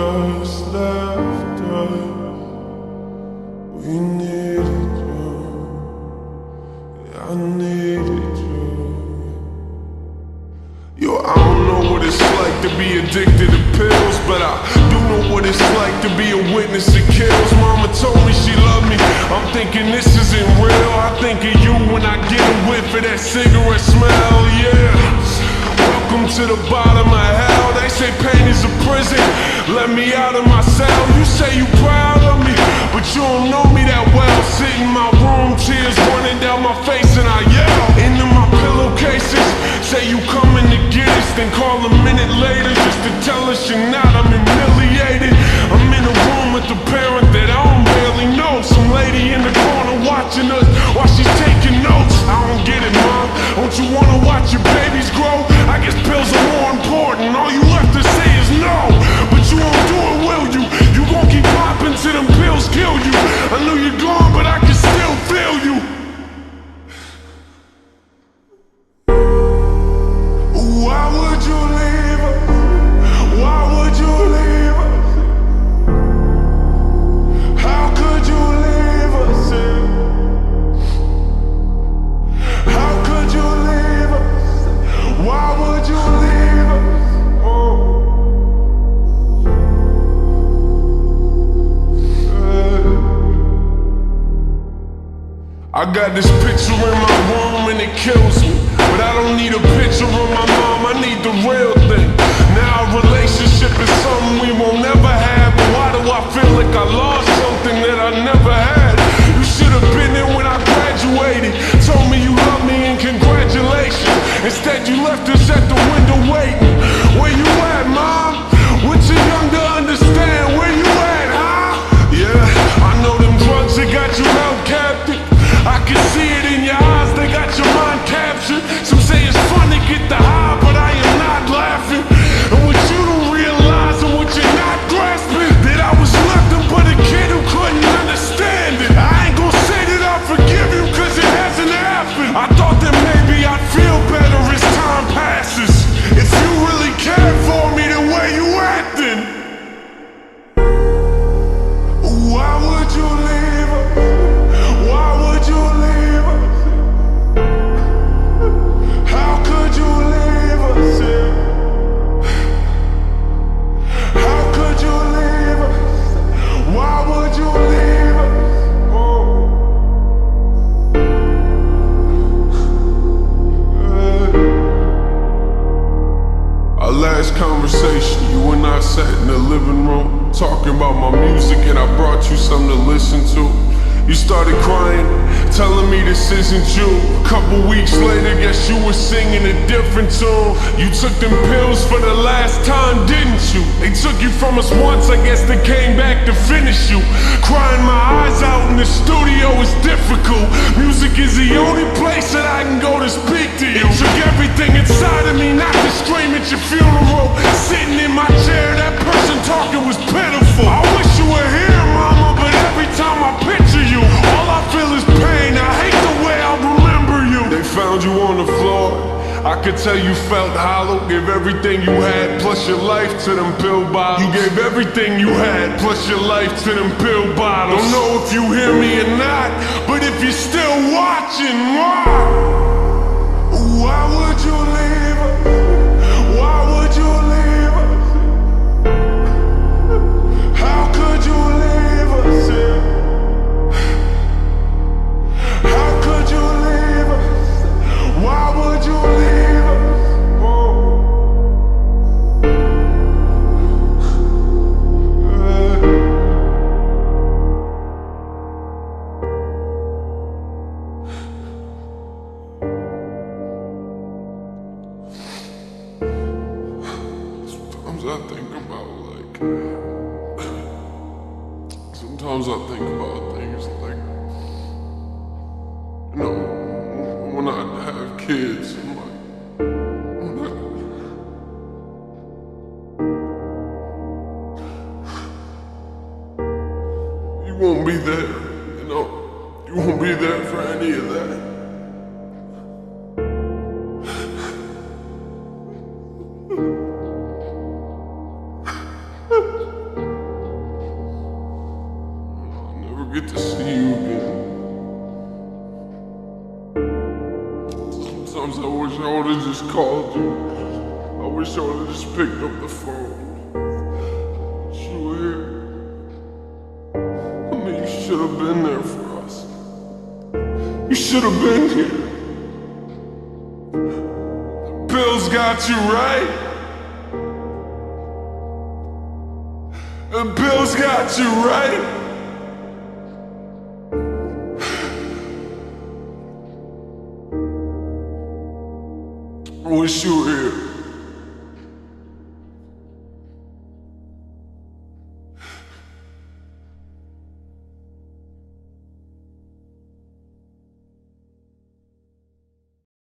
just left us. We needed you. Yeah, I needed you. Yo, I don't know what it's like to be addicted to pills, but I do know what it's like to be a witness to kills. Mama told me she loved me. I'm thinking this isn't real. I think of you when I get a whiff of that cigarette smell, yeah. Welcome to the bottom of hell. They say pain is a prison. Let me out of my cell. You say you proud of me, but you don't know me that well. Sit in my room, tears running down my face, and I yell into my pillowcases. Say you coming to get us, then call a minute later just to tell us you're not. I'm humiliated. I'm in a room with a parent that I don't barely know. Some lady in the corner watching us while she's taking notes. I don't get it, Mom. Don't you wanna watch your babies grow? I guess pills are more important. All you left to say is no, but you won't do it, will you? You gon' keep popping till them pills kill you. I know you're gone, but I can still feel you. Why would you leave us? Why would you leave us? How could you leave us? How could you leave us? Why would you leave us? I got this picture in my room and it kills me, but I don't need a picture of my mom, I need the real thing. Now a relationship is something we won't never have, but why do I feel like I lost something that I never had? You should have been there when I graduated, told me you love me and congratulations. Instead you left us at the window waiting. Where you at, Mom? We're too young to understand. Where you at, huh? Yeah, I know them drugs that got you held captive. I can see it in your eyes, they got your mind captured. Some say it's fun to get the high, but I am not laughing. And what you don't realize and what you're not grasping, that I was nothing but a kid who couldn't understand it. I ain't gon' say that I forgive you, cause it hasn't happened. I thought that maybe I'd feel better as time passes. If you really cared for me the way you acting, why would you leave us? Why would you leave us? How could you leave us? How could you leave us? Why would you leave us? Our last conversation, you and I sat in the living room talking about my music, and I brought you something to listen to. You started crying, telling me this isn't you. A couple weeks later, guess you were singing a different tune. You took them pills for the last time, didn't you? They took you from us once, I guess they came back to finish you. Crying my eyes out in the studio is difficult. Music is the only place that I can go to speak to you. It took everything inside of me not to scream at your funeral. Sitting in my chair, that person talking was pitiful. I wish you were here, Mama, but every time I picture you, all I feel is pain. I hate the way I remember you. They found you on the floor. I could tell you felt hollow. Gave everything you had plus your life to them pill bottles. You gave everything you had plus your life to them pill bottles. Don't know if you hear me or not, but if you're still watching, why would you leave us? Why would you leave us? How could you leave us? How could you leave us? Why would you leave us? Sometimes I think about things like, you know, when I have kids, I'm like, you won't be there, you know, you won't be there for any of that. get to see you again. Sometimes I wish I would've just called you. I wish I would've just picked up the phone. But you were here. I mean, you should've been there for us. You should've been here. The pills got you right. The pills got you right. I wish you were here.